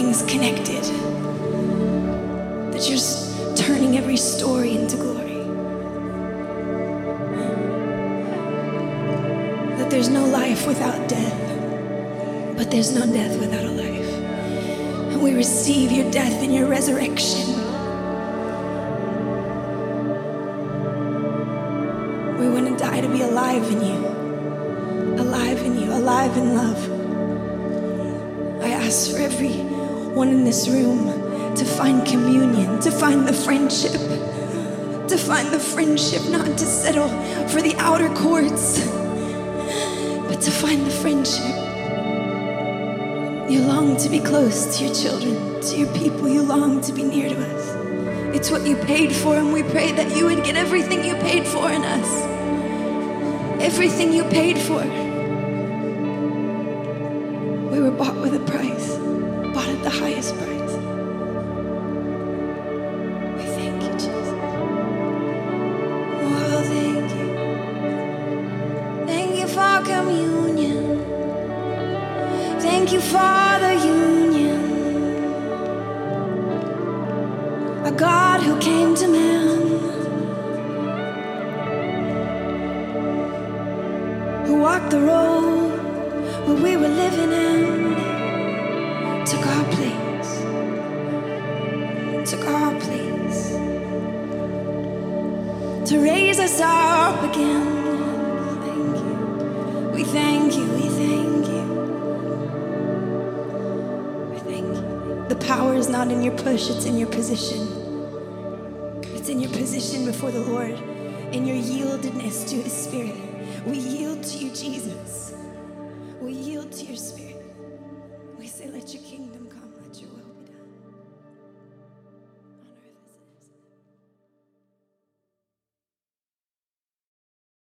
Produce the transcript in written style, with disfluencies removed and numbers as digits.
everything's connected. That you're turning every story into glory. That there's no life without death, but there's no death without a life. And we receive your death and your resurrection. We want to die to be alive in you, alive in you, alive in love. I ask for everyone in this room to find communion, to find the friendship, not to settle for the outer courts, but to find the friendship. You long to be close to your children, to your people. You long to be near to us. It's what you paid for, and we pray that you would get everything you paid for in us. Everything you paid for. We were bought with a price, bought at the highest price. We thank you, Jesus. Oh, thank you. Thank you for communion. Thank you for the union. A God who came to man, who walked the road where we were living in, took our place, to raise us up again. Thank you. We thank you. We thank you. We thank you. The power is not in your push, it's in your position. It's in your position before the Lord, in your yieldedness to His Spirit. We yield to you, Jesus. We yield to your Spirit. We say, let your kingdom come, let your will.